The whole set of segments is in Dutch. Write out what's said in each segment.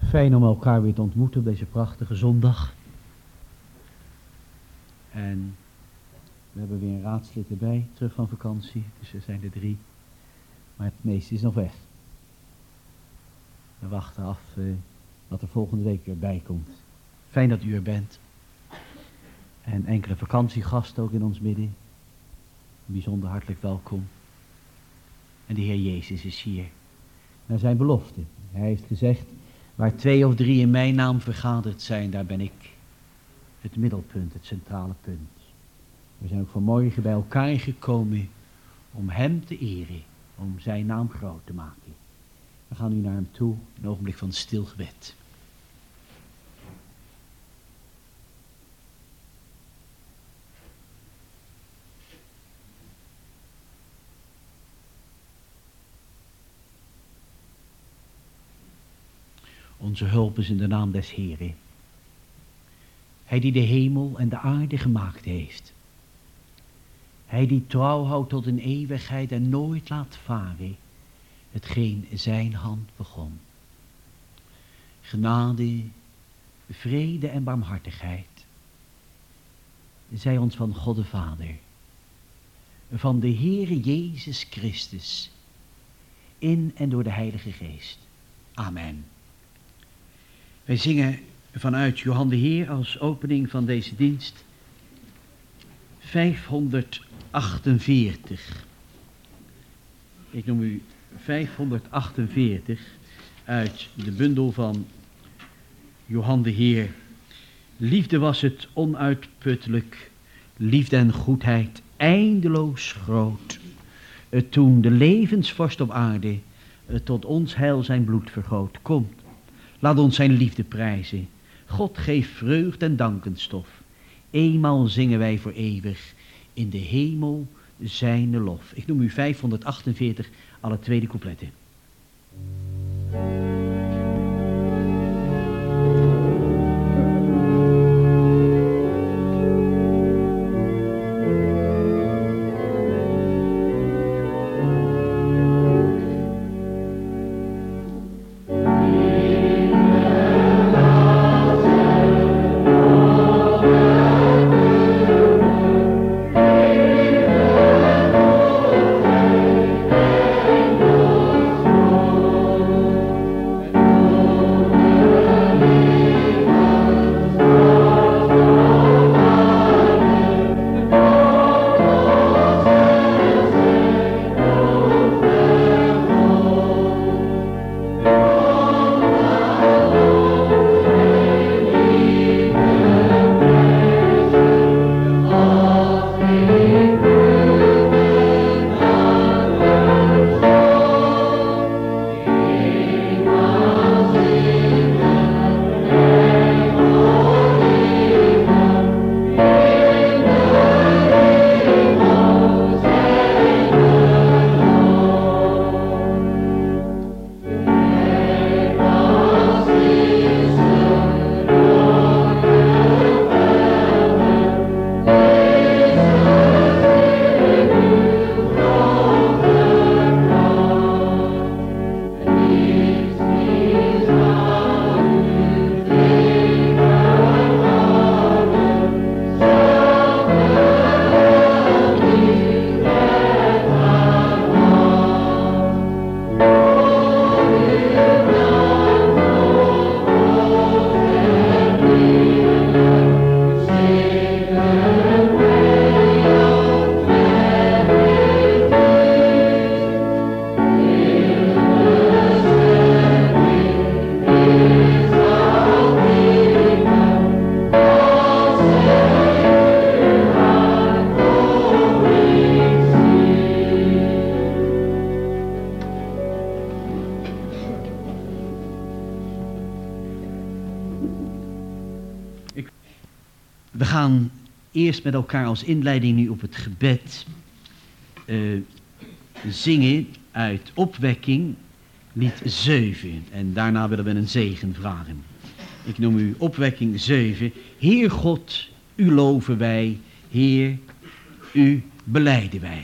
Fijn om elkaar weer te ontmoeten op deze prachtige zondag. En we hebben weer een raadslid erbij, terug van vakantie. Dus er zijn er 3. Maar het meeste is nog weg. We wachten af wat er volgende week weer bij komt. Fijn dat u er bent. En enkele vakantiegasten ook in ons midden. Bijzonder hartelijk welkom. En de Heer Jezus is hier. Naar zijn belofte. Hij heeft gezegd, waar 2 of 3 in mijn naam vergaderd zijn, daar ben ik het middelpunt, het centrale punt. We zijn ook vanmorgen bij elkaar gekomen om hem te eren, om zijn naam groot te maken. We gaan nu naar hem toe, een ogenblik van stil gebed. Onze hulp is in de naam des Heren. Hij die de hemel en de aarde gemaakt heeft. Hij die trouw houdt tot een eeuwigheid en nooit laat varen hetgeen zijn hand begon. Genade, vrede en barmhartigheid zij ons van God de Vader, van de Heere Jezus Christus, in en door de Heilige Geest. Amen. Wij zingen vanuit Johan de Heer als opening van deze dienst 548. Ik noem u 548 uit de bundel van Johan de Heer. Liefde was het onuitputtelijk, liefde en goedheid eindeloos groot. Toen de levensvorst op aarde tot ons heil zijn bloed vergoot. Komt, laat ons zijn liefde prijzen. God geeft vreugd en dankenstof. Eenmaal zingen wij voor eeuwig in de hemel zijne lof. Ik noem u 548, alle tweede coupletten. We gaan eerst met elkaar als inleiding nu op het gebed zingen uit Opwekking, lied 7. En daarna willen we een zegen vragen. Ik noem u Opwekking 7. Heer God, u loven wij. Heer, u belijden wij.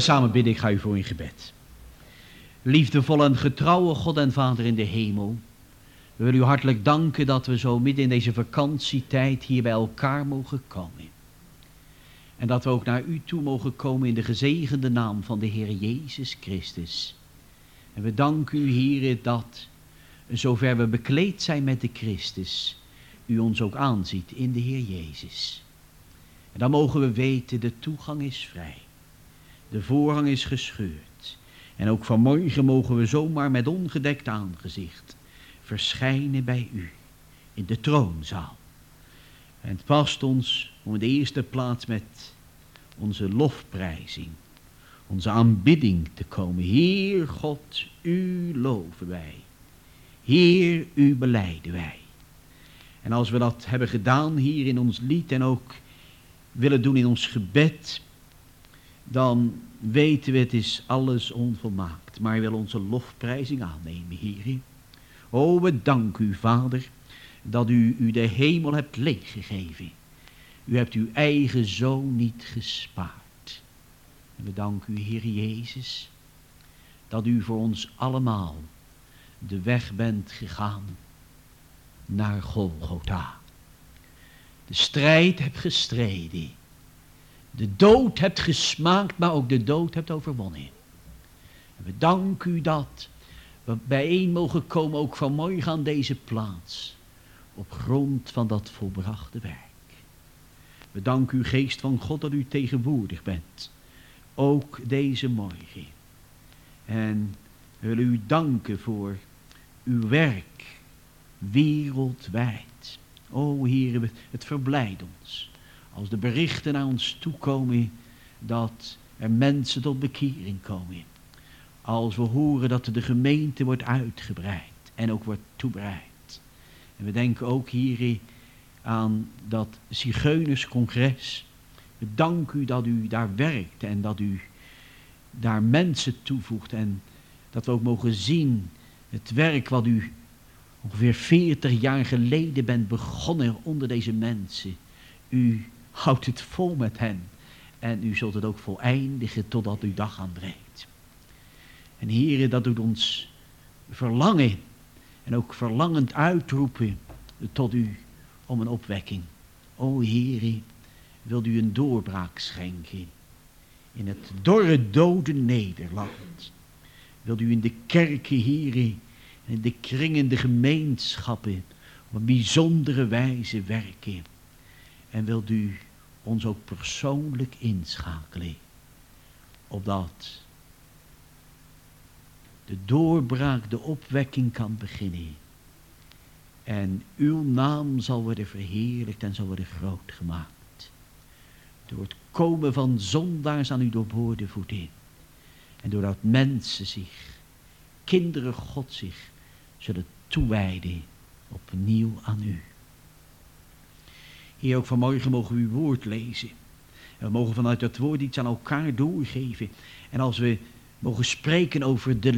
we samen bidden, ik ga u voor in gebed. Liefdevolle en getrouwe God en Vader in de hemel. We willen u hartelijk danken dat we zo midden in deze vakantietijd hier bij elkaar mogen komen. En dat we ook naar u toe mogen komen in de gezegende naam van de Heer Jezus Christus. En we danken u, Heer, dat zover we bekleed zijn met de Christus, u ons ook aanziet in de Heer Jezus. En dan mogen we weten, de toegang is vrij. De voorhang is gescheurd. En ook vanmorgen mogen we zomaar met ongedekt aangezicht verschijnen bij u in de troonzaal. En het past ons om in de eerste plaats met onze lofprijzing, onze aanbidding te komen. Heer God, u loven wij. Heer, u belijden wij. En als we dat hebben gedaan hier in ons lied en ook willen doen in ons gebed, dan weten we, het is alles onvolmaakt. Maar we willen onze lofprijzing aannemen, Heer. O, we danken u, Vader, dat u de hemel hebt leeggegeven. U hebt uw eigen zoon niet gespaard. En we danken u, Heer Jezus, dat u voor ons allemaal de weg bent gegaan naar Golgotha. De strijd hebt gestreden. De dood hebt gesmaakt, maar ook de dood hebt overwonnen. En we danken u dat we bijeen mogen komen, ook vanmorgen aan deze plaats, op grond van dat volbrachte werk. We danken u, Geest van God, dat u tegenwoordig bent, ook deze morgen. En we willen u danken voor uw werk wereldwijd. O Heer, het verblijdt ons als de berichten naar ons toekomen dat er mensen tot bekering komen. Als we horen dat de gemeente wordt uitgebreid en ook wordt toebereid. En we denken ook hier aan dat Zigeunerscongres. We danken u dat u daar werkt en dat u daar mensen toevoegt. En dat we ook mogen zien het werk wat u ongeveer 40 jaar geleden bent begonnen onder deze mensen. U houdt het vol met hen. En u zult het ook voleindigen totdat uw dag aanbreekt. En Heere, dat doet ons verlangen. En ook verlangend uitroepen tot u om een opwekking. O Heere, wilt u een doorbraak schenken in het dorre dode Nederland. Wilt u in de kerken, Heere, en in de kringende gemeenschappen op een bijzondere wijze werken. En wilt u ons ook persoonlijk inschakelen, opdat de doorbraak, de opwekking kan beginnen. En uw naam zal worden verheerlijkt en zal worden groot gemaakt. Door het komen van zondaars aan uw doorboorde voeten. En doordat mensen zich, kinderen God zich, zullen toewijden opnieuw aan u. Heer, ook vanmorgen mogen we uw woord lezen. En we mogen vanuit dat woord iets aan elkaar doorgeven. En als we mogen spreken over de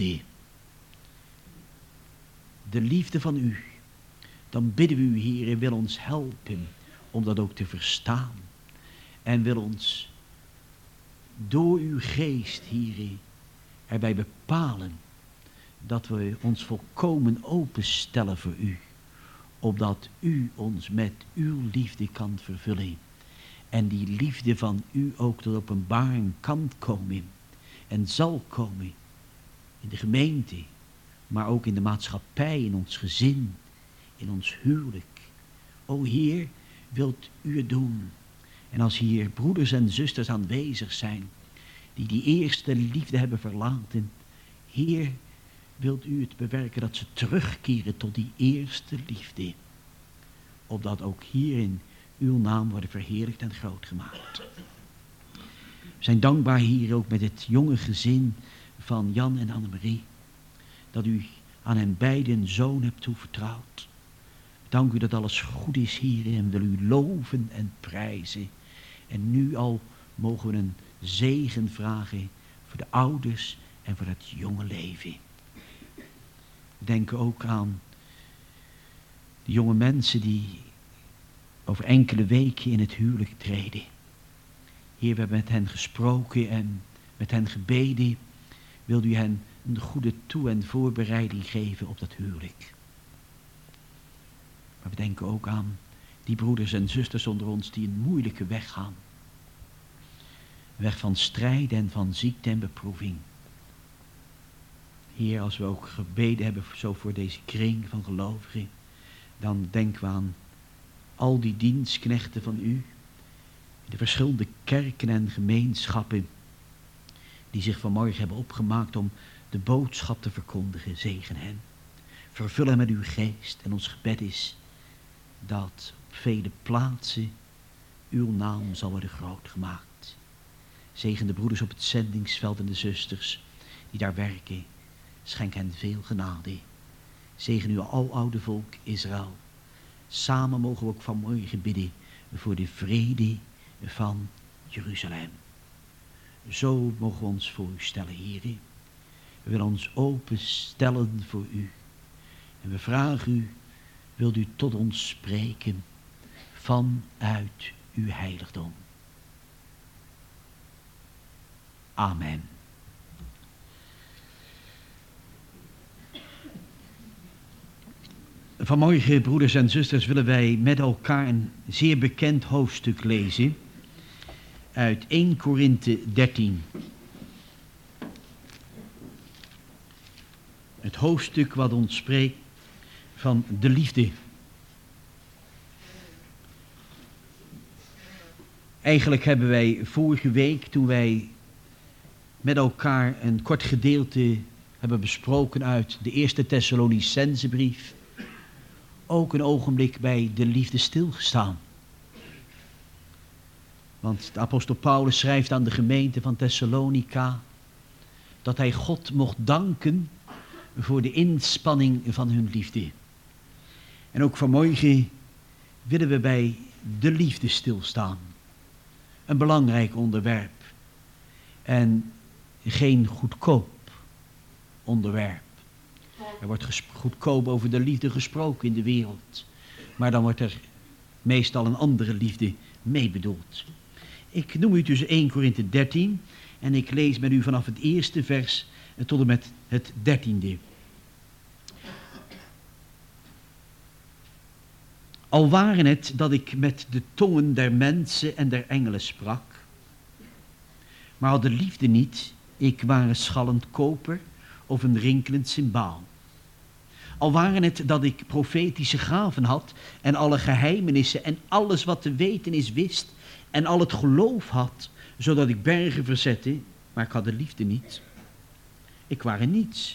liefde van u, dan bidden we u, Heer, en wil ons helpen om dat ook te verstaan. En wil ons door uw geest, Heer, erbij bepalen dat we ons volkomen openstellen voor u. Opdat u ons met uw liefde kan vervullen. En die liefde van u ook tot openbaring kan komen. En zal komen in de gemeente. Maar ook in de maatschappij, in ons gezin, in ons huwelijk. O Heer, wilt u het doen? En als hier broeders en zusters aanwezig zijn, die eerste liefde hebben verlaten. Heer, wilt u het bewerken dat ze terugkeren tot die eerste liefde. Opdat ook hierin uw naam wordt verheerlijkt en groot gemaakt. We zijn dankbaar hier ook met het jonge gezin van Jan en Annemarie. Dat u aan hen beiden een zoon hebt toevertrouwd. Dank u dat alles goed is hier en wil u loven en prijzen. En nu al mogen we een zegen vragen voor de ouders en voor het jonge leven. We denken ook aan de jonge mensen die over enkele weken in het huwelijk treden. Heer, we hebben met hen gesproken en met hen gebeden, wilt u hen een goede toe- en voorbereiding geven op dat huwelijk. Maar we denken ook aan die broeders en zusters onder ons die een moeilijke weg gaan. Een weg van strijd en van ziekte en beproeving. Heer, als we ook gebeden hebben zo voor deze kring van gelovigen, dan denken we aan al die dienstknechten van u, de verschillende kerken en gemeenschappen, die zich vanmorgen hebben opgemaakt om de boodschap te verkondigen. Zegen hen. Vervul hen met uw geest. En ons gebed is dat op vele plaatsen uw naam zal worden groot gemaakt. Zegen de broeders op het zendingsveld en de zusters die daar werken. Schenk hen veel genade. Zegen uw aloude volk Israël. Samen mogen we ook vanmorgen bidden voor de vrede van Jeruzalem. Zo mogen we ons voor u stellen, Heere. We willen ons openstellen voor u. En we vragen u, wilt u tot ons spreken vanuit uw heiligdom. Amen. Vanmorgen, broeders en zusters, willen wij met elkaar een zeer bekend hoofdstuk lezen uit 1 Korinthe 13. Het hoofdstuk wat ons spreekt van de liefde. Eigenlijk hebben wij vorige week, toen wij met elkaar een kort gedeelte hebben besproken uit de eerste Thessalonicensebrief, ook een ogenblik bij de liefde stilgestaan. Want de apostel Paulus schrijft aan de gemeente van Thessalonica dat hij God mocht danken voor de inspanning van hun liefde. En ook vanmorgen willen we bij de liefde stilstaan. Een belangrijk onderwerp. En geen goedkoop onderwerp. Er wordt goedkoop over de liefde gesproken in de wereld. Maar dan wordt er meestal een andere liefde mee bedoeld. Ik noem u dus 1 Korinthe 13 en ik lees met u vanaf het eerste vers tot en met het 13e. Al waren het dat ik met de tongen der mensen en der engelen sprak, maar had de liefde niet, ik ware schallend koper of een rinkelend cymbaal. Al waren het dat ik profetische gaven had en alle geheimenissen en alles wat te weten is wist en al het geloof had, zodat ik bergen verzette, maar ik had de liefde niet. Ik ware niets.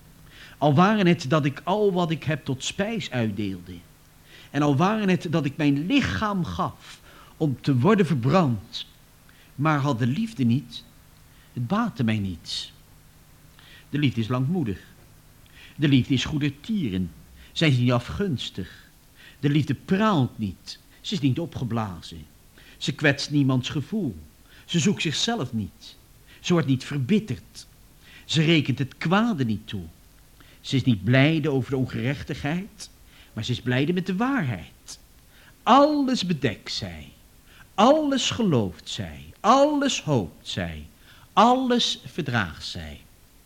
Al waren het dat ik al wat ik heb tot spijs uitdeelde. En al waren het dat ik mijn lichaam gaf om te worden verbrand, maar had de liefde niet, het baatte mij niets. De liefde is langmoedig. De liefde is goedertieren. Zij is niet afgunstig. De liefde praalt niet. Ze is niet opgeblazen. Ze kwetst niemands gevoel. Ze zoekt zichzelf niet. Ze wordt niet verbitterd. Ze rekent het kwade niet toe. Ze is niet blijde over de ongerechtigheid, maar ze is blijde met de waarheid. Alles bedekt zij. Alles gelooft zij. Alles hoopt zij. Alles verdraagt zij.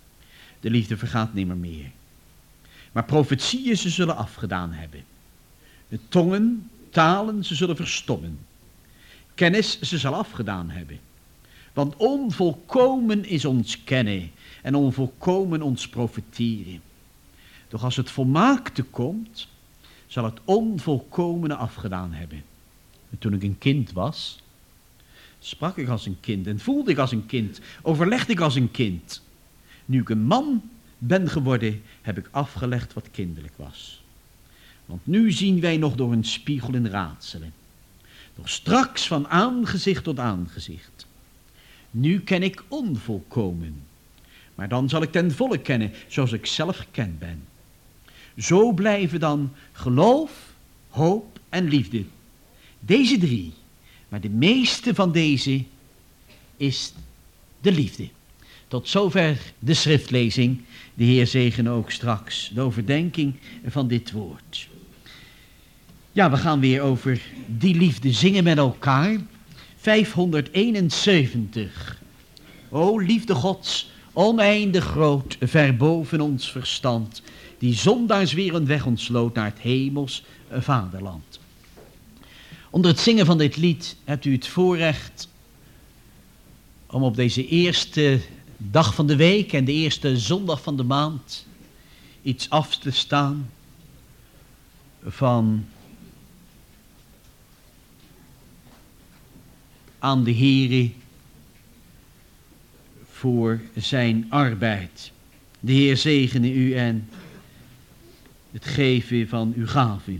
De liefde vergaat nimmer meer. Maar profetieën ze zullen afgedaan hebben. De tongen, talen ze zullen verstommen. Kennis ze zal afgedaan hebben. Want onvolkomen is ons kennen en onvolkomen ons profetieren. Doch als het volmaakte komt, zal het onvolkomene afgedaan hebben. En toen ik een kind was, sprak ik als een kind en voelde ik als een kind, overlegde ik als een kind. Nu ik een man ben geworden, heb ik afgelegd wat kinderlijk was. Want nu zien wij nog door een spiegel in raadselen. Doch straks van aangezicht tot aangezicht. Nu ken ik onvolkomen. Maar dan zal ik ten volle kennen, zoals ik zelf gekend ben. Zo blijven dan geloof, hoop en liefde. Deze drie. Maar de meeste van deze is de liefde. Tot zover de schriftlezing. De Heer zegene ook straks de overdenking van dit woord. Ja, we gaan weer over die liefde zingen met elkaar. 571. O liefde Gods, oneindig groot, ver boven ons verstand, die zondaars weer een weg ontsloot naar het hemels vaderland. Onder het zingen van dit lied hebt u het voorrecht om op deze eerste dag van de week en de eerste zondag van de maand iets af te staan van aan de Heere voor zijn arbeid. De Heer zegene u en het geven van uw gaven.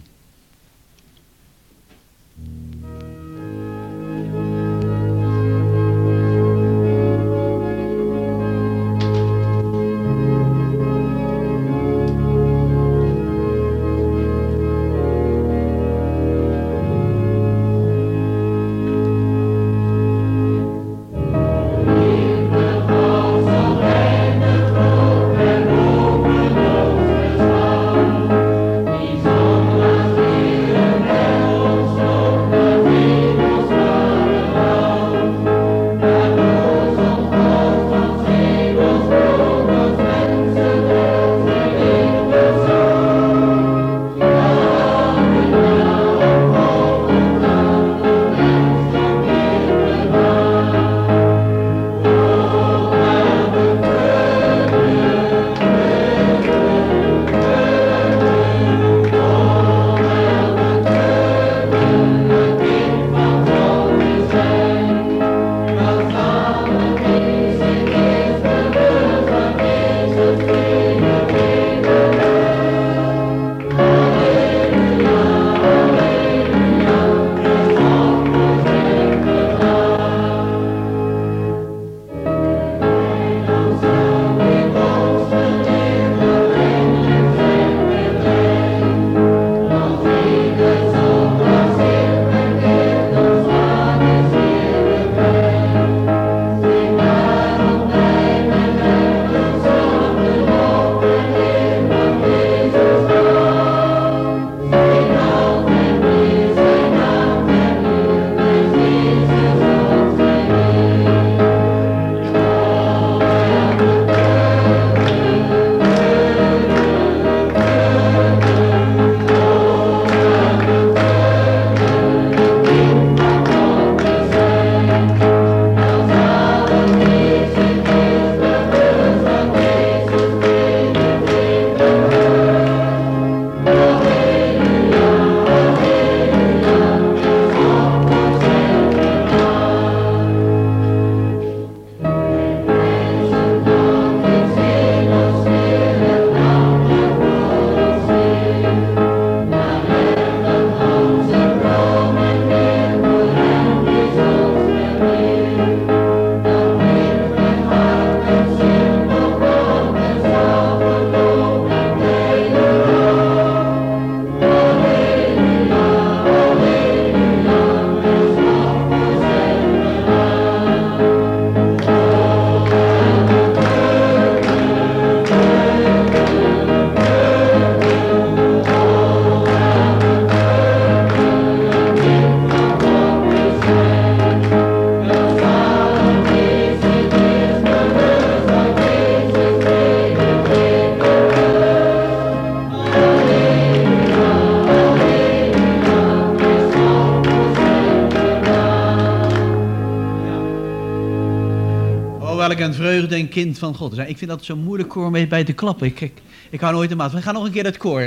welk een vreugde en kind van God. Ik vind dat zo moeilijk koor mee bij te klappen. Ik hou nooit de maat. We gaan nog een keer dat koor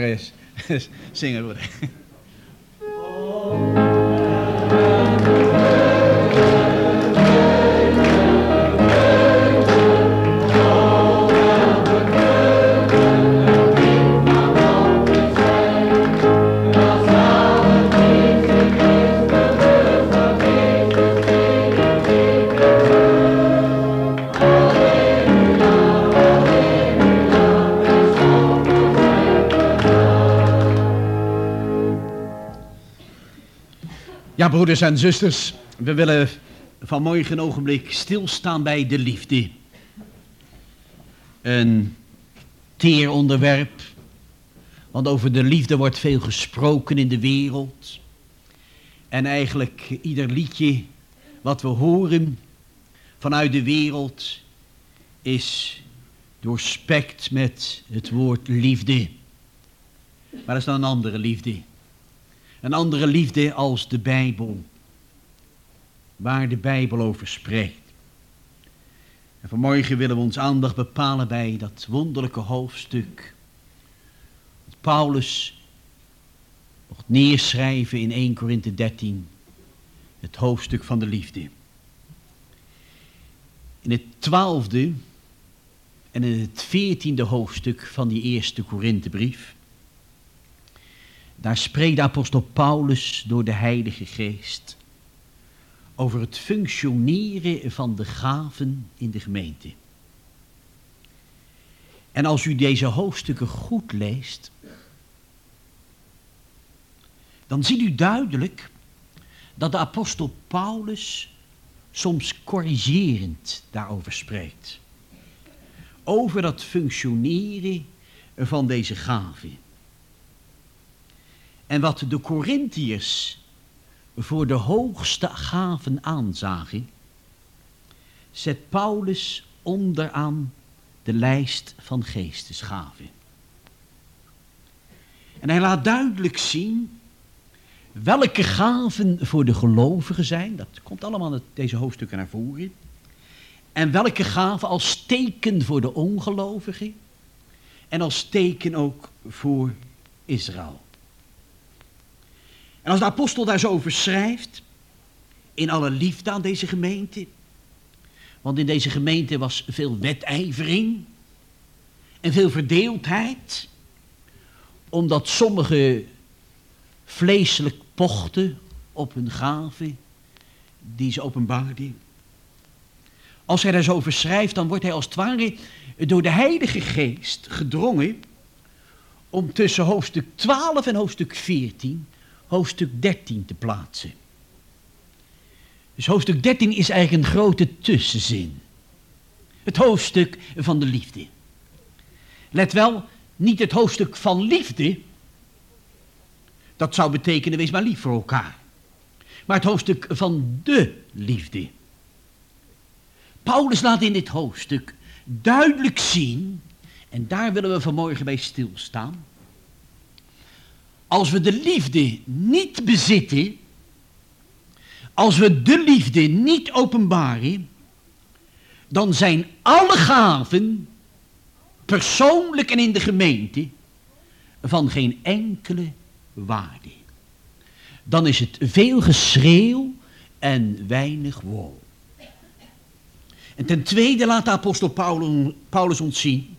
zingen. Worden. Ja, broeders en zusters, we willen vanmorgen een ogenblik stilstaan bij de liefde. Een teer onderwerp, want over de liefde wordt veel gesproken in de wereld. En eigenlijk ieder liedje wat we horen vanuit de wereld is doorspekt met het woord liefde. Maar dat is dan een andere liefde. Een andere liefde als de Bijbel. Waar de Bijbel over spreekt. En vanmorgen willen we ons aandacht bepalen bij dat wonderlijke hoofdstuk. Dat Paulus mocht neerschrijven in 1 Korinthe 13. Het hoofdstuk van de liefde. In het 12e en in het 14e hoofdstuk van die eerste Korinthebrief. Daar spreekt de apostel Paulus door de Heilige Geest over het functioneren van de gaven in de gemeente. En als u deze hoofdstukken goed leest, dan ziet u duidelijk dat de apostel Paulus soms corrigerend daarover spreekt. Over dat functioneren van deze gaven. En wat de Korintiërs voor de hoogste gaven aanzagen, zet Paulus onderaan de lijst van geestesgaven. En hij laat duidelijk zien welke gaven voor de gelovigen zijn. Dat komt allemaal uit deze hoofdstukken naar voren. En welke gaven als teken voor de ongelovigen. En als teken ook voor Israël. En als de apostel daar zo over schrijft, in alle liefde aan deze gemeente. Want in deze gemeente was veel wedijvering en veel verdeeldheid. Omdat sommigen vleeselijk pochten op hun gaven die ze openbaarden. Als hij daar zo over schrijft, dan wordt hij als het ware door de Heilige Geest gedrongen om tussen hoofdstuk 12 en hoofdstuk 14 hoofdstuk 13 te plaatsen. Dus hoofdstuk 13 is eigenlijk een grote tussenzin. Het hoofdstuk van de liefde. Let wel, niet het hoofdstuk van liefde. Dat zou betekenen, wees maar lief voor elkaar. Maar het hoofdstuk van de liefde. Paulus laat in dit hoofdstuk duidelijk zien, en daar willen we vanmorgen bij stilstaan. Als we de liefde niet bezitten, als we de liefde niet openbaren, dan zijn alle gaven, persoonlijk en in de gemeente, van geen enkele waarde. Dan is het veel geschreeuw en weinig wol. En ten tweede laat de apostel Paulus ons zien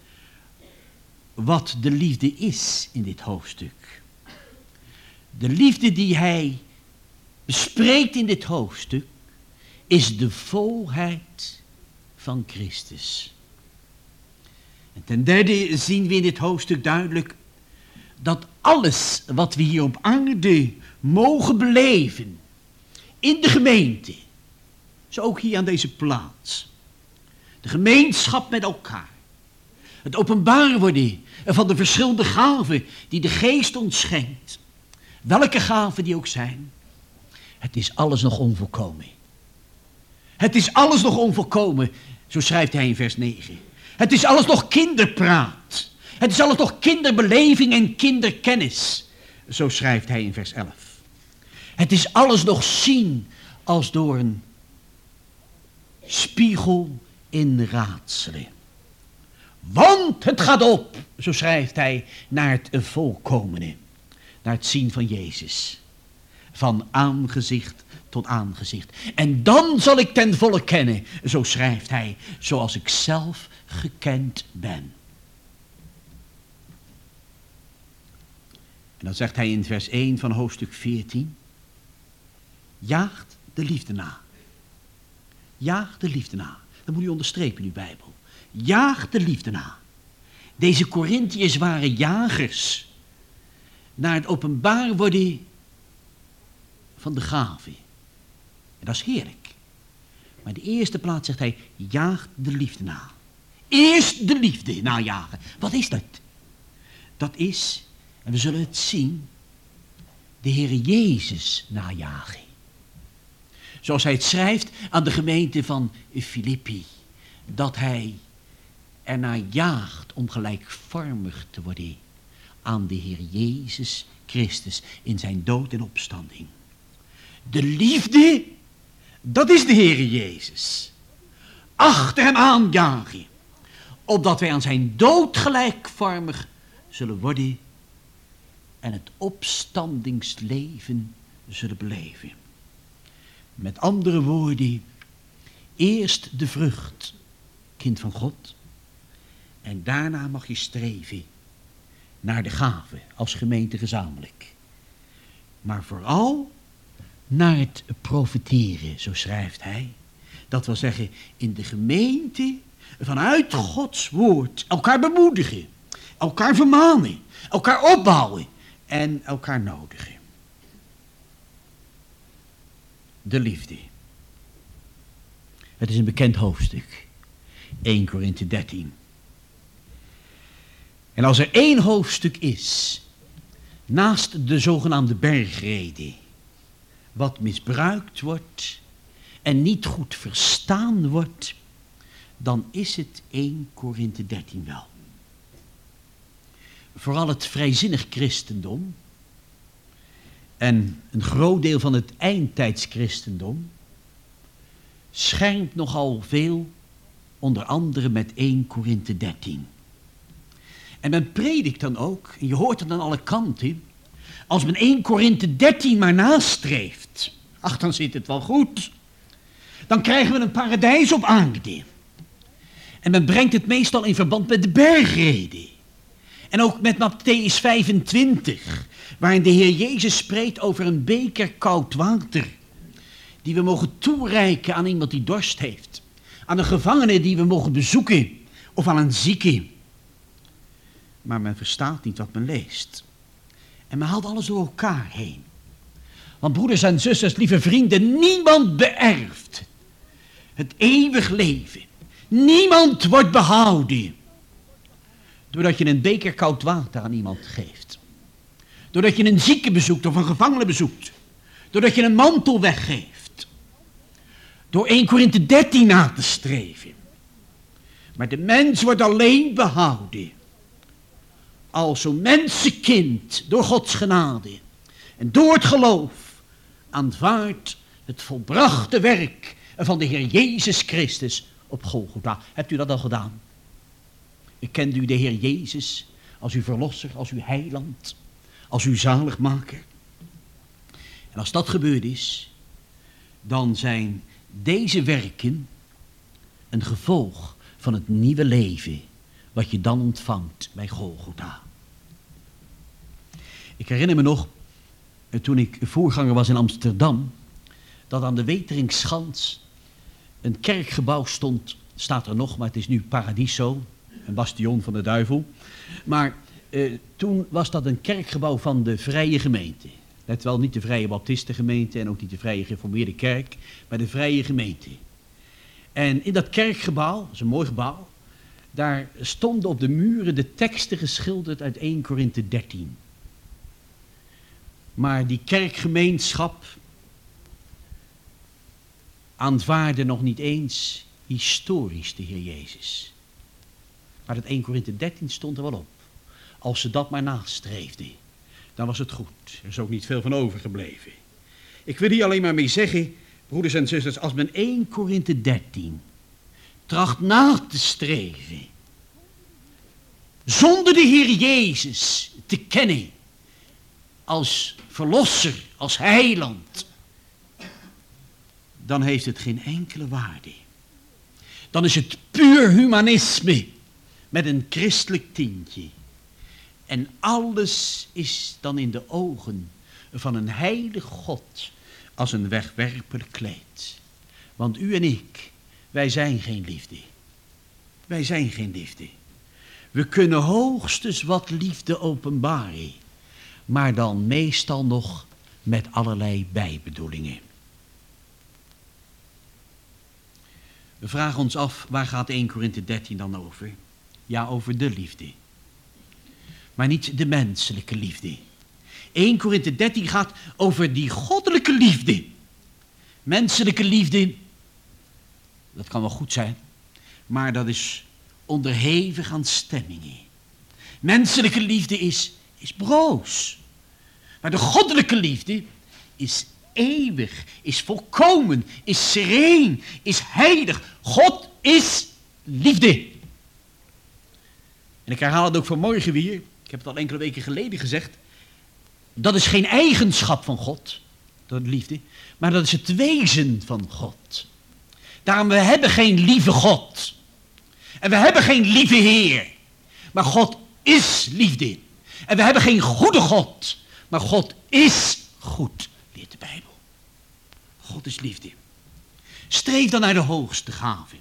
wat de liefde is in dit hoofdstuk. De liefde die hij bespreekt in dit hoofdstuk is de volheid van Christus. En ten derde zien we in dit hoofdstuk duidelijk dat alles wat we hier op aarde mogen beleven, in de gemeente, zo ook hier aan deze plaats, de gemeenschap met elkaar, het openbaar worden van de verschillende gaven die de Geest ons schenkt, welke gaven die ook zijn, het is alles nog onvolkomen. Het is alles nog onvolkomen, zo schrijft hij in vers 9. Het is alles nog kinderpraat. Het is alles nog kinderbeleving en kinderkennis, zo schrijft hij in vers 11. Het is alles nog zien als door een spiegel in raadselen. Want het gaat op, zo schrijft hij, naar het volkomene, naar het zien van Jezus. Van aangezicht tot aangezicht. En dan zal ik ten volle kennen, zo schrijft hij, zoals ik zelf gekend ben. En dan zegt hij in vers 1 van hoofdstuk 14, jaagt de liefde na. Jaag de liefde na. Dat moet u onderstrepen in uw Bijbel. Jaag de liefde na. Deze Korintiërs waren jagers naar het openbaar worden van de gaven. En dat is heerlijk. Maar in de eerste plaats zegt hij, jaag de liefde na. Eerst de liefde najagen. Wat is dat? Dat is, en we zullen het zien, de Heere Jezus najagen. zoals hij het schrijft aan de gemeente van Filippi, dat hij ernaar jaagt om gelijkvormig te worden aan de Heer Jezus Christus in zijn dood en opstanding. De liefde, dat is de Heer Jezus. Achter hem aanjagen, opdat wij aan zijn dood gelijkvormig zullen worden en het opstandingsleven zullen beleven. Met andere woorden, eerst de vrucht, kind van God, en daarna mag je streven naar de gave als gemeente gezamenlijk. Maar vooral naar het profeteren, zo schrijft hij. Dat wil zeggen, in de gemeente vanuit Gods woord elkaar bemoedigen, elkaar vermanen, elkaar opbouwen en elkaar nodigen. De liefde. Het is een bekend hoofdstuk. 1 Korinthe 13. En als er één hoofdstuk is, naast de zogenaamde bergrede, wat misbruikt wordt en niet goed verstaan wordt, dan is het 1 Korinthe 13 wel. Vooral het vrijzinnig christendom en een groot deel van het eindtijdschristendom schermt nogal veel, onder andere met 1 Korinthe 13. En men predikt dan ook, en je hoort het aan alle kanten, als men 1 Korinthe 13 maar nastreeft, ach, dan zit het wel goed. Dan krijgen we een paradijs op aarde. En men brengt het meestal in verband met de bergrede. En ook met Mattheüs 25, waarin de Heer Jezus spreekt over een beker koud water, die we mogen toereiken aan iemand die dorst heeft, aan een gevangene die we mogen bezoeken, of aan een zieke. Maar men verstaat niet wat men leest. En men haalt alles door elkaar heen. Want broeders en zusters, lieve vrienden, niemand beërft het eeuwig leven. Niemand wordt behouden doordat je een beker koud water aan iemand geeft. Doordat je een zieke bezoekt of een gevangene bezoekt. Doordat je een mantel weggeeft. Door 1 Korinthe 13 na te streven. Maar de mens wordt alleen behouden als zo'n mensenkind door Gods genade en door het geloof aanvaardt het volbrachte werk van de Heer Jezus Christus op Golgotha. Hebt u dat al gedaan? Kent u de Heer Jezus als uw verlosser, als uw heiland, als uw zaligmaker? En als dat gebeurd is, dan zijn deze werken een gevolg van het nieuwe leven wat je dan ontvangt bij Golgotha. Ik herinner me nog, toen ik voorganger was in Amsterdam, dat aan de Weteringschans een kerkgebouw stond, staat er nog, maar het is nu Paradiso, een bastion van de duivel. Maar toen was dat een kerkgebouw van de Vrije Gemeente. Let wel, niet de Vrije Baptistengemeente en ook niet de Vrije Gereformeerde Kerk, maar de Vrije Gemeente. En in dat kerkgebouw, dat is een mooi gebouw, daar stonden op de muren de teksten geschilderd uit 1 Korinthe 13. Maar die kerkgemeenschap aanvaarde nog niet eens historisch de Heer Jezus. Maar dat 1 Korinthe 13 stond er wel op. Als ze dat maar nastreefden, dan was het goed. Er is ook niet veel van overgebleven. Ik wil hier alleen maar mee zeggen, broeders en zusters, als men 1 Korinthe 13 tracht na te streven, zonder de Heer Jezus te kennen als verlosser, als heiland, dan heeft het geen enkele waarde. Dan is het puur humanisme met een christelijk tintje. En alles is dan in de ogen van een heilig God als een wegwerpelijk kleed. Want u en ik, wij zijn geen liefde. Wij zijn geen liefde. We kunnen hoogstens wat liefde openbaren, maar dan meestal nog met allerlei bijbedoelingen. We vragen ons af, waar gaat 1 Korinthe 13 dan over? Ja, over de liefde. Maar niet de menselijke liefde. 1 Korinthe 13 gaat over die goddelijke liefde. Menselijke liefde, dat kan wel goed zijn, maar dat is onderhevig aan stemmingen. Menselijke liefde is broos. Maar de goddelijke liefde is eeuwig, is volkomen, is sereen, is heilig. God is liefde. En ik herhaal het ook vanmorgen weer, ik heb het al enkele weken geleden gezegd. Dat is geen eigenschap van God, dat liefde, maar dat is het wezen van God. Daarom, we hebben geen lieve God. En we hebben geen lieve Heer. Maar God is liefde. En we hebben geen goede God. Maar God is goed, leert de Bijbel. God is liefde. Streef dan naar de hoogste gave.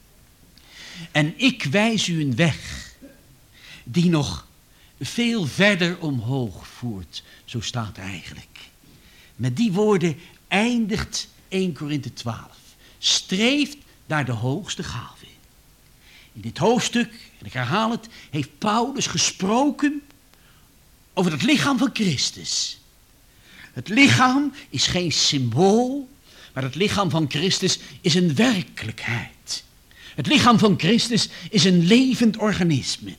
En ik wijs u een weg die nog veel verder omhoog voert. Zo staat er eigenlijk. Met die woorden eindigt 1 Korinthe 12. Streeft naar de hoogste gave. In dit hoofdstuk, en ik herhaal het, heeft Paulus gesproken over het lichaam van Christus. Het lichaam is geen symbool, maar het lichaam van Christus is een werkelijkheid. Het lichaam van Christus is een levend organisme.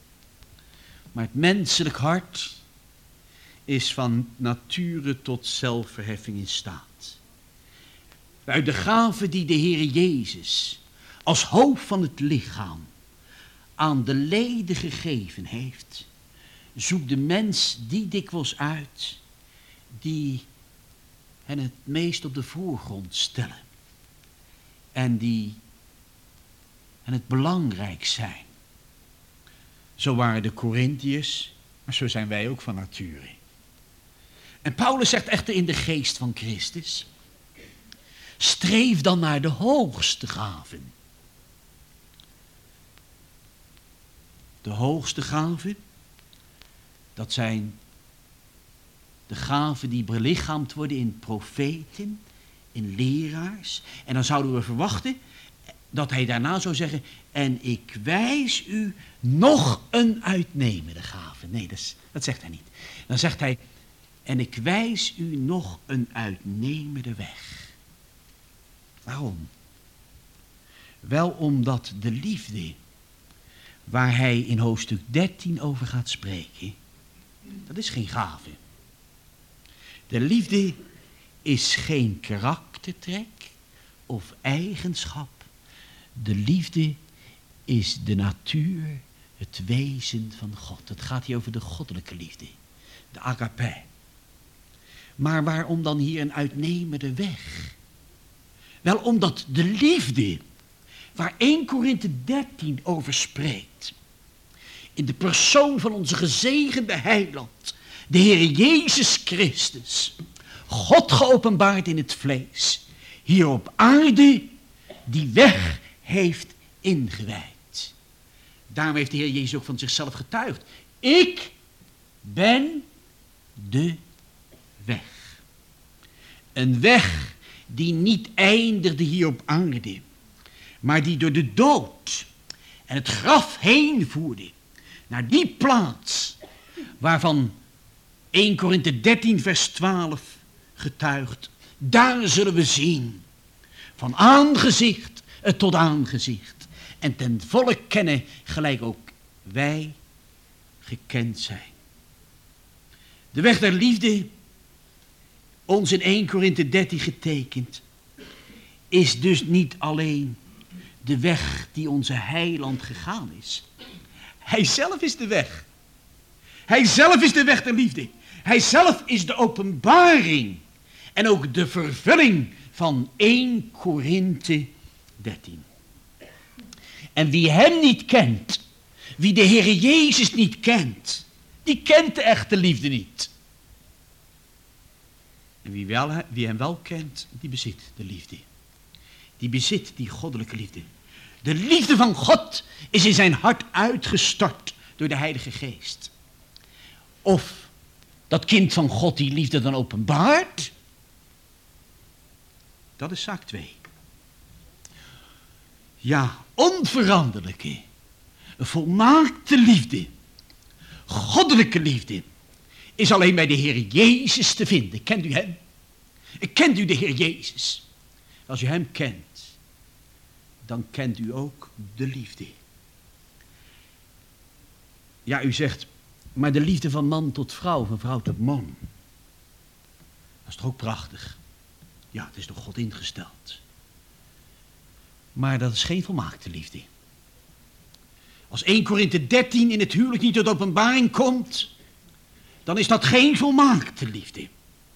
Maar het menselijk hart is van nature tot zelfverheffing in staat. Uit de gave die de Heer Jezus als hoofd van het lichaam aan de leden gegeven heeft, zoekt de mens die dikwijls uit die hen het meest op de voorgrond stellen en die hen het belangrijk zijn. Zo waren de Korintiërs, maar zo zijn wij ook van nature. En Paulus zegt echter in de geest van Christus: streef dan naar de hoogste gaven. De hoogste gaven, dat zijn de gaven die belichaamd worden in profeten, in leraars. En dan zouden we verwachten dat hij daarna zou zeggen: en ik wijs u nog een uitnemende gave. Nee, dat zegt hij niet. Dan zegt hij: en ik wijs u nog een uitnemende weg. Waarom? Wel omdat de liefde, waar hij in hoofdstuk 13 over gaat spreken, dat is geen gave. De liefde is geen karaktertrek of eigenschap. De liefde is de natuur, het wezen van God. Het gaat hier over de goddelijke liefde, de agape. Maar waarom dan hier een uitnemende weg? Wel omdat de liefde, waar 1 Korinthe 13 over spreekt, in de persoon van onze gezegende heiland, de Heer Jezus Christus, God geopenbaard in het vlees, hier op aarde die weg heeft ingewijd. Daarom heeft de Heer Jezus ook van zichzelf getuigd: ik ben de weg. Een weg die niet eindigde hier op aarde, maar die door de dood en het graf heen voerde naar die plaats waarvan 1 Korinthe 13 vers 12 getuigt: daar zullen we zien, van aangezicht tot aangezicht, en ten volle kennen gelijk ook wij gekend zijn. De weg der liefde, ons in 1 Korinthe 13 getekend, is dus niet alleen de weg die onze heiland gegaan is. Hij zelf is de weg. Hij zelf is de weg der liefde. Hij zelf is de openbaring en ook de vervulling van 1 Korinthe 13. En wie hem niet kent, wie de Heer Jezus niet kent, die kent de echte liefde niet. En wie hem wel kent, die bezit de liefde. Die bezit die goddelijke liefde. De liefde van God is in zijn hart uitgestort door de Heilige Geest. Of dat kind van God die liefde dan openbaart, dat is zaak 2. Ja, onveranderlijke, volmaakte liefde, goddelijke liefde, is alleen bij de Heer Jezus te vinden. Kent u hem? Kent u de Heer Jezus? Als u hem kent, dan kent u ook de liefde. Ja, u zegt, maar de liefde van man tot vrouw, van vrouw tot man. Dat is toch ook prachtig? Ja, het is door God ingesteld. Maar dat is geen volmaakte liefde. Als 1 Korinthe 13 in het huwelijk niet tot openbaring komt, dan is dat geen volmaakte liefde.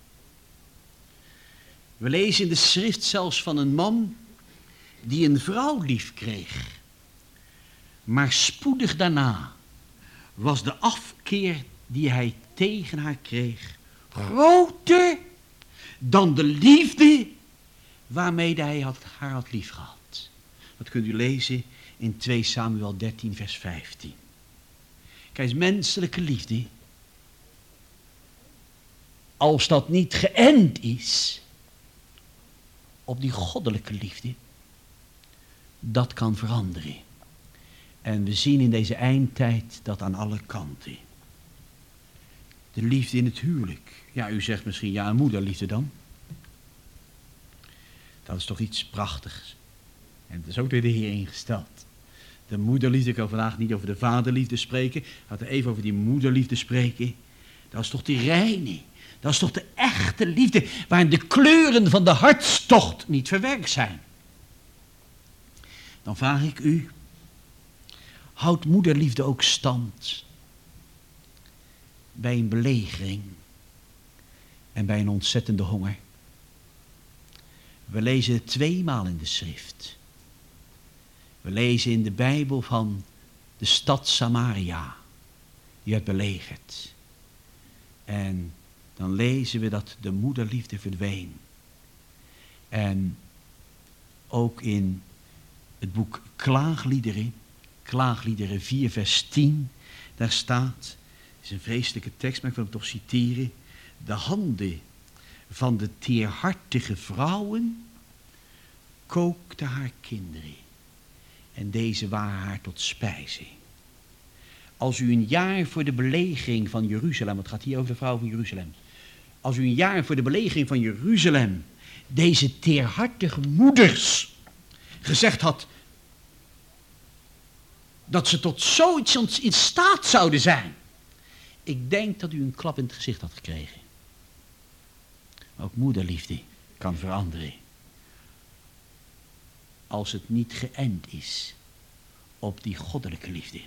We lezen in de schrift zelfs van een man die een vrouw lief kreeg. Maar spoedig daarna was de afkeer die hij tegen haar kreeg groter dan de liefde waarmee hij haar had lief gehad. Dat kunt u lezen in 2 Samuel 13 vers 15. Kijk, menselijke liefde, als dat niet geënt is op die goddelijke liefde, dat kan veranderen. En we zien in deze eindtijd dat aan alle kanten. De liefde in het huwelijk. Ja, u zegt misschien, ja, een moederliefde dan. Dat is toch iets prachtigs. En het is ook door de Heer ingesteld. De moederliefde, ik wil vandaag niet over de vaderliefde spreken. Laten we even over die moederliefde spreken. Dat is toch die reine. Dat is toch de echte liefde, waarin de kleuren van de hartstocht niet verwerkt zijn. Dan vraag ik u, houdt moederliefde ook stand bij een belegering en bij een ontzettende honger? We lezen het 2 maal in de schrift. We lezen in de Bijbel van de stad Samaria, die werd belegerd. En dan lezen we dat de moederliefde verdween. En ook in het boek Klaagliederen, Klaagliederen 4 vers 10, daar staat, het is een vreselijke tekst, maar ik wil hem toch citeren. De handen van de teerhartige vrouwen kookten haar kinderen. En deze waren haar tot spijze. Als u een jaar voor de belegering van Jeruzalem, het gaat hier over de vrouw van Jeruzalem. Als u een jaar voor de belegering van Jeruzalem deze teerhartige moeders gezegd had dat ze tot zoiets in staat zouden zijn. Ik denk dat u een klap in het gezicht had gekregen. Ook moederliefde kan veranderen. Als het niet geënt is op die goddelijke liefde.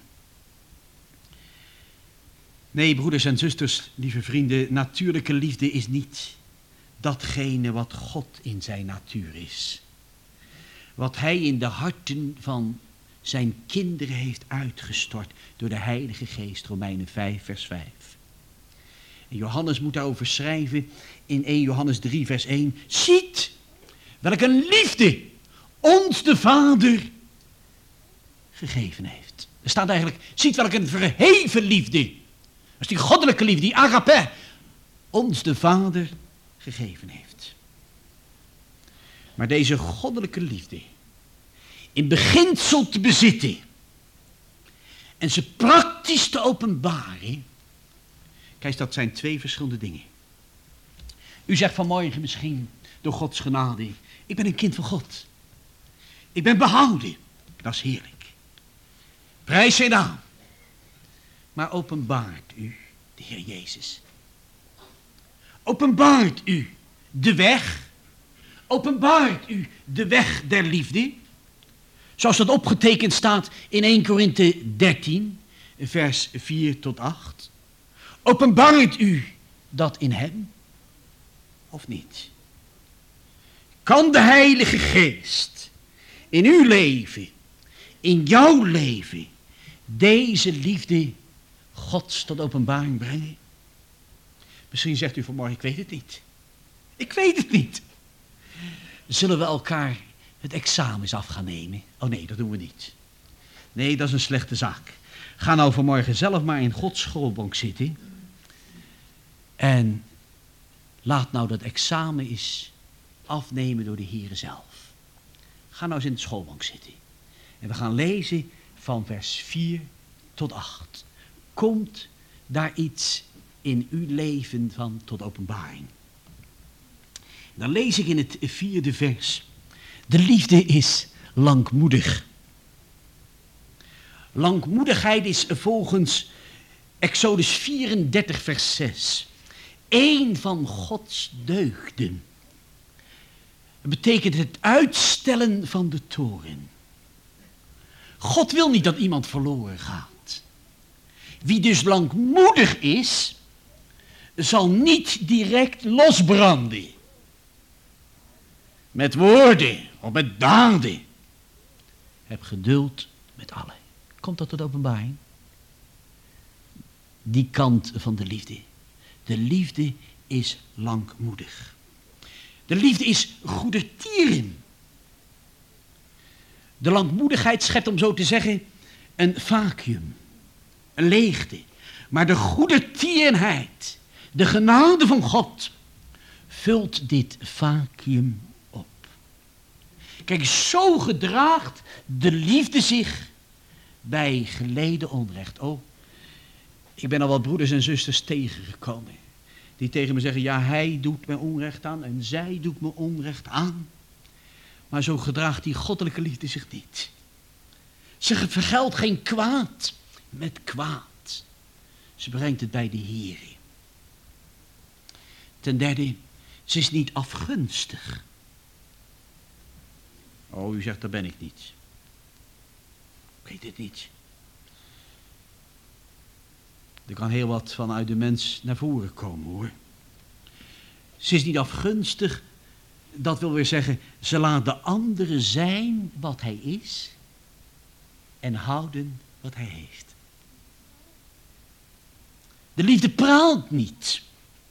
Nee, broeders en zusters, lieve vrienden, natuurlijke liefde is niet datgene wat God in zijn natuur is. Wat hij in de harten van zijn kinderen heeft uitgestort door de Heilige Geest, Romeinen 5 vers 5. En Johannes moet daarover schrijven in 1 Johannes 3 vers 1. Ziet welk een liefde ons de Vader gegeven heeft. Er staat eigenlijk, ziet welk een verheven liefde. Dat is die goddelijke liefde, die agape, ons de Vader gegeven heeft. Maar deze goddelijke liefde, in beginsel te bezitten en ze praktisch te openbaren. Kijk, dat zijn 2 verschillende dingen. U zegt vanmorgen misschien door Gods genade, ik ben een kind van God. Ik ben behouden. Dat is heerlijk. Prijs zijn naam. Maar openbaart u de Heer Jezus. Openbaart u de weg. Openbaart u de weg der liefde. Zoals dat opgetekend staat in 1 Korinthe 13, vers 4 tot 8. Openbaart u dat in hem of niet? Kan de Heilige Geest in uw leven, in jouw leven, deze liefde Gods tot openbaring brengen? Misschien zegt u vanmorgen, ik weet het niet. Ik weet het niet. Zullen we elkaar het examens af gaan nemen? Oh nee, dat doen we niet. Nee, dat is een slechte zaak. Ga nou vanmorgen zelf maar in Gods schoolbank zitten. En laat nou dat examen eens afnemen door de Heere zelf. Ga nou eens in de schoolbank zitten. En we gaan lezen van vers 4 tot 8. Komt daar iets in uw leven van tot openbaring? Dan lees ik in het 4e vers. De liefde is langmoedig. Langmoedigheid is volgens Exodus 34 vers 6 één van Gods deugden. Het betekent het uitstellen van de toorn. God wil niet dat iemand verloren gaat. Wie dus langmoedig is, zal niet direct losbranden. Met woorden of met daden. Heb geduld met allen. Komt dat tot openbaring? Die kant van de liefde. De liefde is langmoedig. De liefde is goedertieren. De langmoedigheid schept, om zo te zeggen, een vacuüm. Een leegte. Maar de goedertierenheid, de genade van God, vult dit vacuüm op. Kijk, zo gedraagt de liefde zich bij geleden onrecht. Oh, ik ben al wat broeders en zusters tegengekomen. Die tegen me zeggen, ja, hij doet me onrecht aan en zij doet me onrecht aan. Maar zo gedraagt die goddelijke liefde zich niet. Ze vergeldt geen kwaad met kwaad. Ze brengt het bij de Heer. Ten derde, ze is niet afgunstig. Oh, u zegt, daar ben ik niet. Ik weet het niet. Er kan heel wat vanuit de mens naar voren komen, hoor. Ze is niet afgunstig. Dat wil weer zeggen, ze laat de andere zijn wat hij is en houden wat hij heeft. De liefde praalt niet.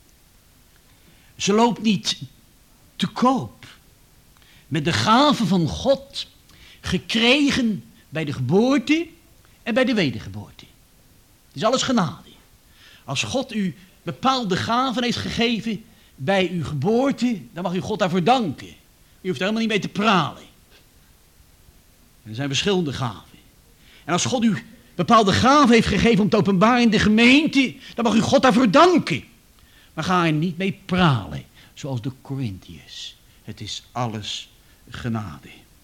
Ze loopt niet te koop met de gaven van God, gekregen bij de geboorte en bij de wedergeboorte. Het is alles genade. Als God u bepaalde gaven heeft gegeven bij uw geboorte, dan mag u God daarvoor danken. U hoeft er helemaal niet mee te pralen. Er zijn verschillende gaven. En als God u bepaalde gaven heeft gegeven om te openbaren in de gemeente, dan mag u God daarvoor danken. Maar ga er niet mee pralen, zoals de Corinthiërs. Het is alles genade.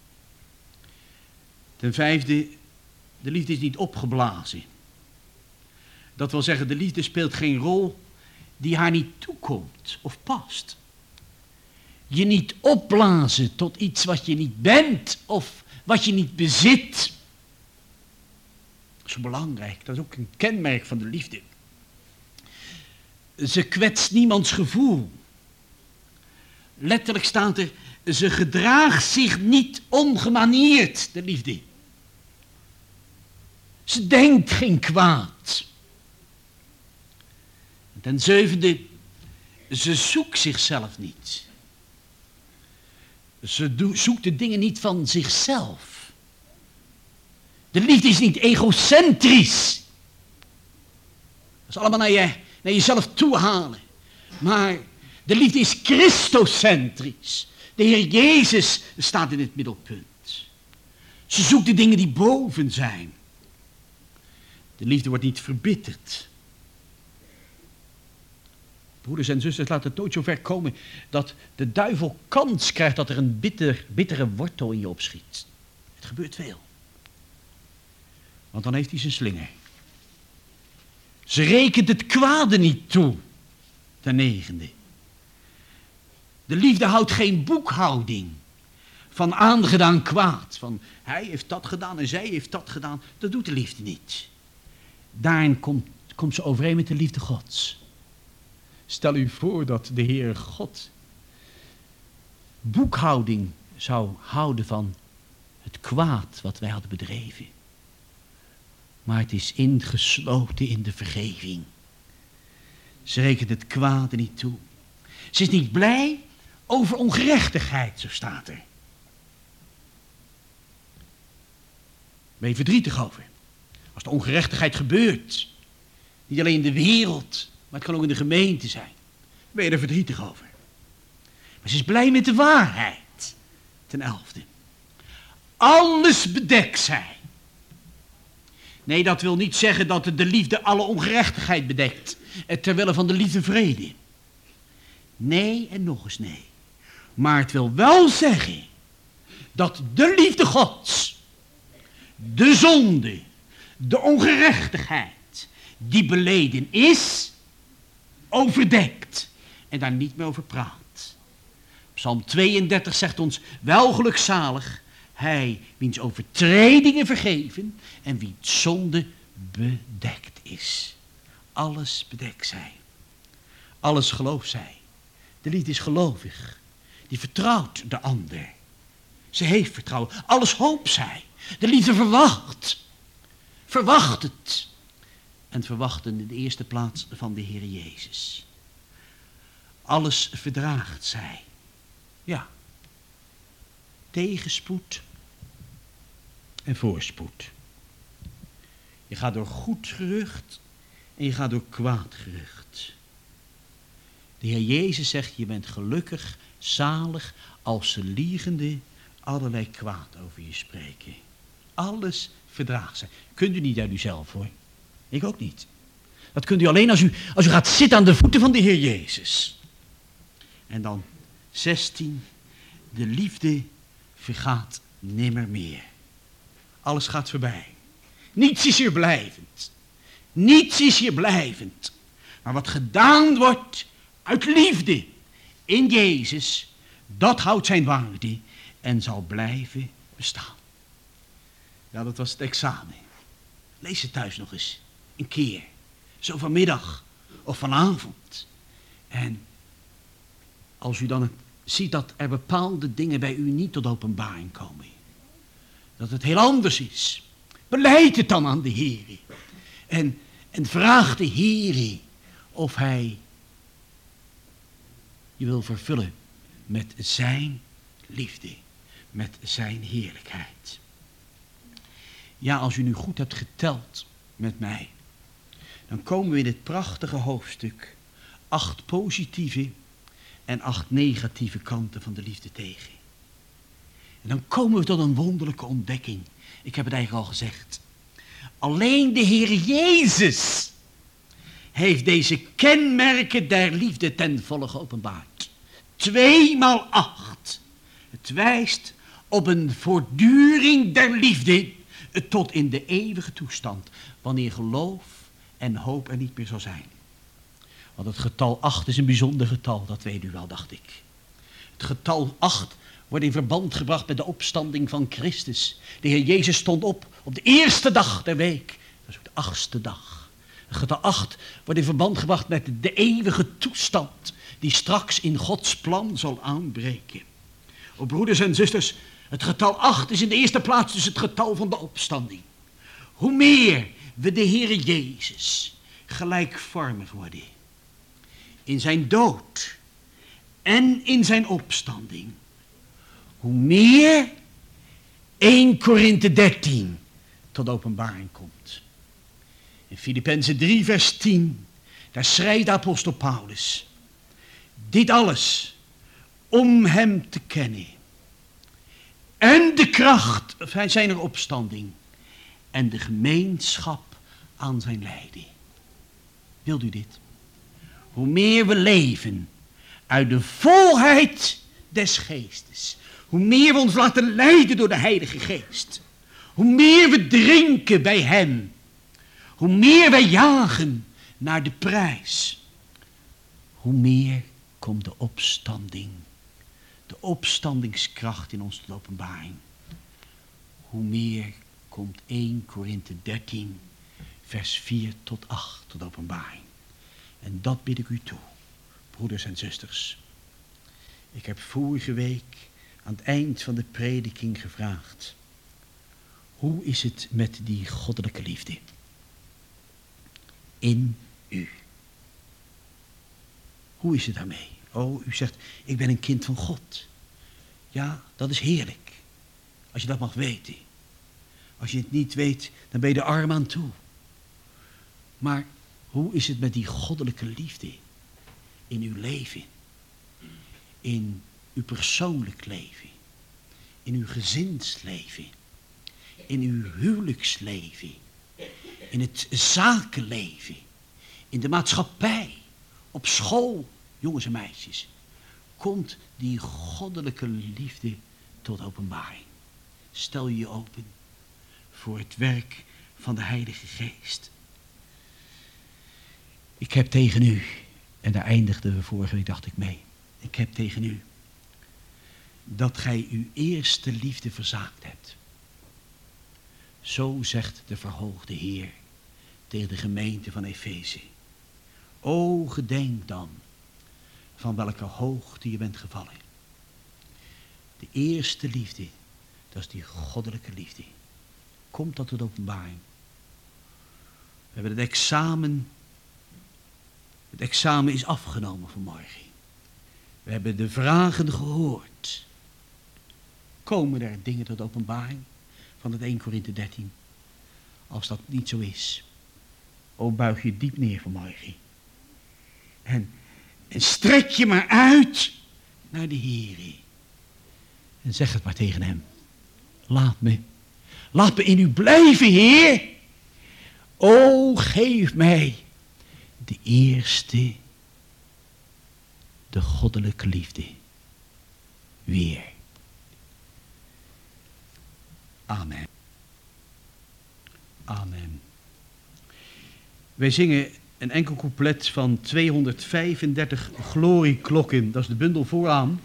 Ten vijfde, de liefde is niet opgeblazen. Dat wil zeggen, de liefde speelt geen rol die haar niet toekomt of past. Je niet opblazen tot iets wat je niet bent of wat je niet bezit. Dat is zo belangrijk, dat is ook een kenmerk van de liefde. Ze kwetst niemands gevoel. Letterlijk staat er, ze gedraagt zich niet ongemanierd, de liefde. Ze denkt geen kwaad. Ten zevende, ze zoekt zichzelf niet. Ze zoekt de dingen niet van zichzelf. De liefde is niet egocentrisch. Dat is allemaal naar jezelf toe halen. Maar de liefde is christocentrisch. De Heer Jezus staat in het middelpunt. Ze zoekt de dingen die boven zijn. De liefde wordt niet verbitterd. Broeders en zusters, laat het nooit zo ver komen dat de duivel kans krijgt dat er een bittere wortel in je opschiet. Het gebeurt veel. Want dan heeft hij zijn slinger. Ze rekent het kwade niet toe. Ten negende. De liefde houdt geen boekhouding van aangedaan kwaad. Van hij heeft dat gedaan en zij heeft dat gedaan. Dat doet de liefde niet. Daarin komt ze overeen met de liefde Gods. Stel u voor dat de Heer God boekhouding zou houden van het kwaad wat wij hadden bedreven. Maar het is ingesloten in de vergeving. Ze rekent het kwade niet toe. Ze is niet blij over ongerechtigheid, zo staat er. Ben je verdrietig over? Als de ongerechtigheid gebeurt, niet alleen in de wereld, maar het kan ook in de gemeente zijn. Ben je er verdrietig over? Maar ze is blij met de waarheid. Ten 11e. Alles bedekt zij. Nee, dat wil niet zeggen dat de liefde alle ongerechtigheid bedekt. Terwille van de liefde vrede. Nee en nog eens nee. Maar het wil wel zeggen dat de liefde Gods de zonde, de ongerechtigheid die beleden is, overdekt en daar niet meer over praat. Psalm 32 zegt ons, wel gelukzalig hij wiens overtredingen vergeven en wiens zonde bedekt is. Alles bedekt zij. Alles gelooft zij. De liefde is gelovig. Die vertrouwt de ander. Ze heeft vertrouwen. Alles hoopt zij. De liefde verwacht. Verwacht het. En verwacht in de eerste plaats van de Heer Jezus. Alles verdraagt zij. Ja. Tegenspoed en voorspoed. Je gaat door goed gerucht en je gaat door kwaad gerucht. De Heer Jezus zegt, je bent gelukkig, zalig, als ze liegende allerlei kwaad over je spreken. Alles verdraagt zij. Kunt u niet uit uzelf, hoor. Ik ook niet. Dat kunt u alleen als u gaat zitten aan de voeten van de Heer Jezus. En dan 16. De liefde vergaat nimmer meer. Alles gaat voorbij. Niets is hier blijvend. Niets is hier blijvend. Maar wat gedaan wordt uit liefde in Jezus, dat houdt zijn waarde en zal blijven bestaan. Ja, dat was het examen. Lees het thuis nog eens. Een keer. Zo vanmiddag of vanavond. En als u dan ziet dat er bepaalde dingen bij u niet tot openbaring komen. Dat het heel anders is. Beleid het dan aan de Heer. En vraag de Heer of hij je wil vervullen met zijn liefde. Met zijn heerlijkheid. Ja, als u nu goed hebt geteld met mij, dan komen we in dit prachtige hoofdstuk 8 positieve en 8 negatieve kanten van de liefde tegen. En dan komen we tot een wonderlijke ontdekking. Ik heb het eigenlijk al gezegd. Alleen de Heer Jezus heeft deze kenmerken der liefde ten volle geopenbaard. 2x8. Het wijst op een voortduring der liefde tot in de eeuwige toestand, wanneer geloof en hoop er niet meer zal zijn. Want het getal 8 is een bijzonder getal, dat weet u wel, dacht ik. Het getal 8 wordt in verband gebracht met de opstanding van Christus. De Heer Jezus stond op de eerste dag der week. Dat is ook de 8e dag. Het getal 8 wordt in verband gebracht met de eeuwige toestand die straks in Gods plan zal aanbreken. O broeders en zusters, het getal 8 is in de eerste plaats dus het getal van de opstanding. Hoe meer we de Heer Jezus gelijkvormig worden in zijn dood en in zijn opstanding, hoe meer 1 Korinthe 13 tot openbaring komt. In Filippenzen 3 vers 10, daar schrijft de apostel Paulus: dit alles om hem te kennen en de kracht van zijn opstanding en de gemeenschap aan zijn lijden. Wilt u dit? Hoe meer we leven uit de volheid des geestes, hoe meer we ons laten leiden door de Heilige Geest, hoe meer we drinken bij hem, hoe meer wij jagen naar de prijs, hoe meer komt de opstanding, de opstandingskracht in ons tot openbaring. Hoe meer komt 1 Korinthe 13 vers 4 tot 8 tot openbaring. En dat bid ik u toe, broeders en zusters. Ik heb vorige week aan het eind van de prediking gevraagd: hoe is het met die goddelijke liefde in u? Hoe is het daarmee? Oh, u zegt, ik ben een kind van God. Ja, dat is heerlijk. Als je dat mag weten. Als je het niet weet, dan ben je er arm aan toe. Maar hoe is het met die goddelijke liefde in uw leven? In uw persoonlijk leven? In uw gezinsleven? In uw huwelijksleven? In het zakenleven? In de maatschappij? Op school? Jongens en meisjes, komt die goddelijke liefde tot openbaring. Stel je open voor het werk van de Heilige Geest. Ik heb tegen u, en daar eindigden we vorige week, dacht ik mee. Ik heb tegen u dat gij uw eerste liefde verzaakt hebt. Zo zegt de verhoogde Heer tegen de gemeente van Efeze. O, gedenk dan van welke hoogte je bent gevallen. De eerste liefde, dat is die goddelijke liefde. Komt dat tot openbaring. We hebben het examen. Het examen is afgenomen vanmorgen. We hebben de vragen gehoord. Komen er dingen tot openbaring van het 1 Korinthe 13? Als dat niet zo is, o, buig je diep neer vanmorgen. En strek je maar uit naar de Heere. En zeg het maar tegen hem. Laat me in u blijven, Heer. O, geef mij de eerste, de goddelijke liefde weer. Amen. Amen. Wij zingen een enkel couplet van 235 glorieklokken. Dat is de bundel vooraan.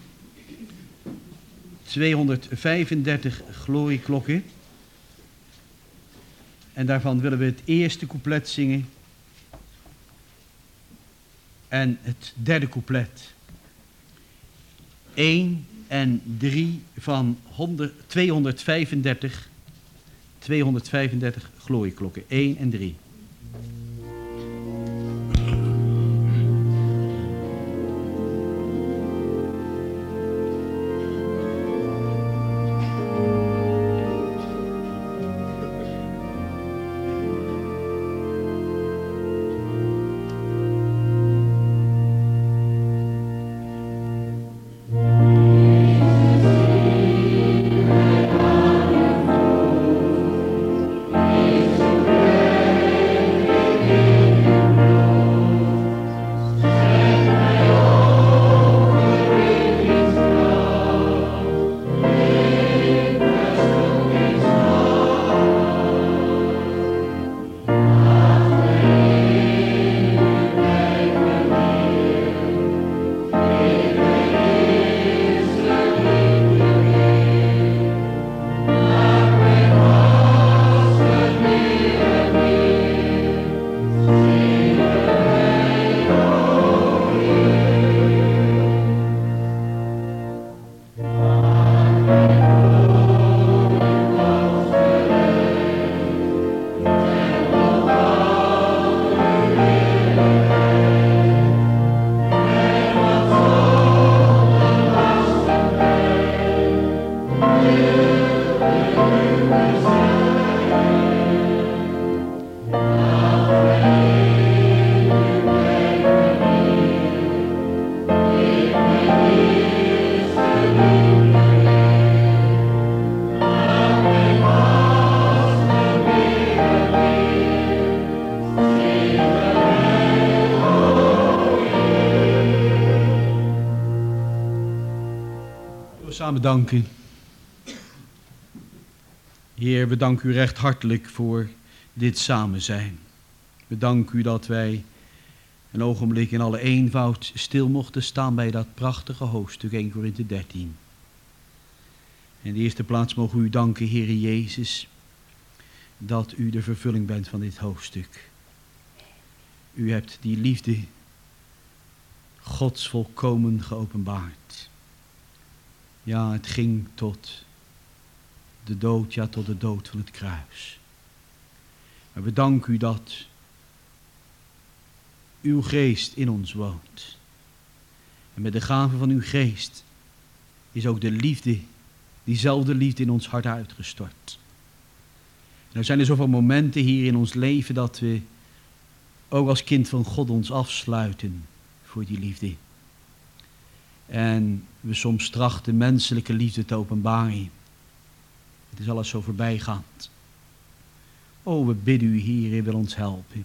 235 glorieklokken. En daarvan willen we het eerste couplet zingen. En het derde couplet. 1 en 3 van 235 glorieklokken. 1 en 3. Samen danken. Heer, we danken u recht hartelijk voor dit samen zijn. We danken u dat wij een ogenblik in alle eenvoud stil mochten staan bij dat prachtige hoofdstuk 1 Korinthe 13. In de eerste plaats mogen we u danken, Heere Jezus, dat u de vervulling bent van dit hoofdstuk. U hebt die liefde Gods volkomen geopenbaard. Ja, het ging tot de dood, ja, tot de dood van het kruis. Maar we danken u dat uw geest in ons woont. En met de gave van uw geest is ook de liefde, diezelfde liefde in ons hart uitgestort. En er zijn er zoveel momenten hier in ons leven dat we ook als kind van God ons afsluiten voor die liefde. En we soms trachten menselijke liefde te openbaren. Het is alles zo voorbijgaand. O, we bidden u, Heer, wil ons helpen.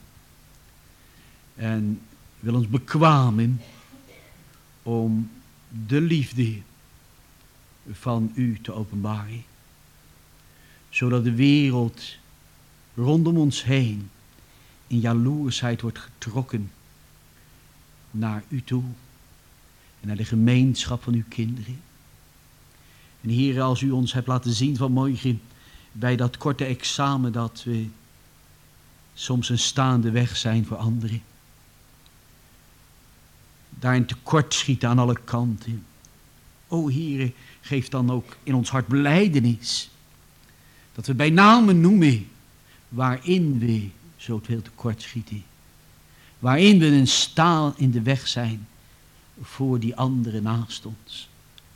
En wil ons bekwamen om de liefde van u te openbaren. Zodat de wereld rondom ons heen in jaloersheid wordt getrokken naar u toe en naar de gemeenschap van uw kinderen. En Heer, als u ons hebt laten zien vanmorgen bij dat korte examen dat we soms een staande weg zijn voor anderen. Daarin tekortschieten aan alle kanten. O Heer, geef dan ook in ons hart belijdenis. Dat we bij name noemen waarin we zoveel tekortschieten. Waarin we een staal in de weg zijn voor die anderen naast ons.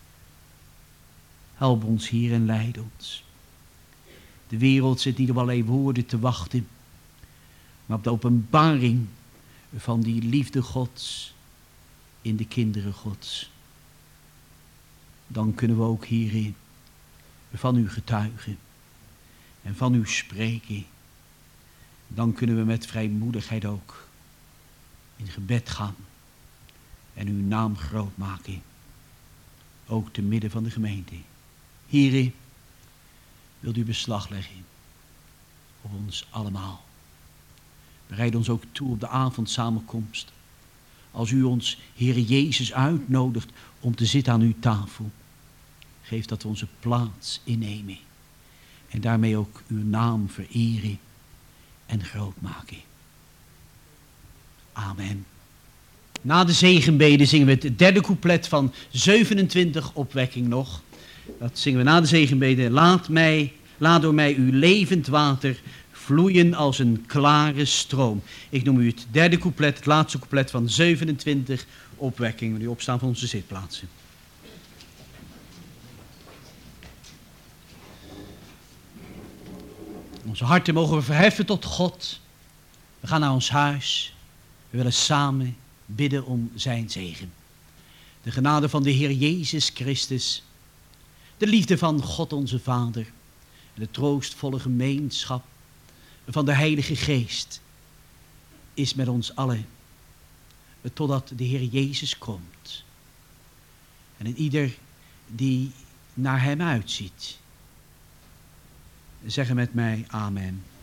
Help ons, Heer, en leid ons. De wereld zit niet op allerlei woorden te wachten, maar op de openbaring van die liefde Gods in de kinderen Gods. Dan kunnen we ook hierin van u getuigen en van u spreken. Dan kunnen we met vrijmoedigheid ook in gebed gaan en uw naam groot maken. Ook te midden van de gemeente. Heere, wilt u beslag leggen op ons allemaal. Bereid ons ook toe op de avondsamenkomst. Als u ons, Heere Jezus, uitnodigt om te zitten aan uw tafel. Geef dat we onze plaats innemen. En daarmee ook uw naam vereren en groot maken. Amen. Na de zegenbede zingen we het derde couplet van 27 opwekking nog. Dat zingen we na de zegenbede. Laat door mij uw levend water vloeien als een klare stroom. Ik noem u het derde couplet, het laatste couplet van 27 opwekking. Wil u opstaan van onze zitplaatsen. Onze harten mogen we verheffen tot God. We gaan naar ons huis. We willen samen bidden om zijn zegen. De genade van de Heer Jezus Christus. De liefde van God onze Vader. En de troostvolle gemeenschap van de Heilige Geest is met ons allen. Totdat de Heer Jezus komt. En in ieder die naar hem uitziet. Zeggen met mij amen.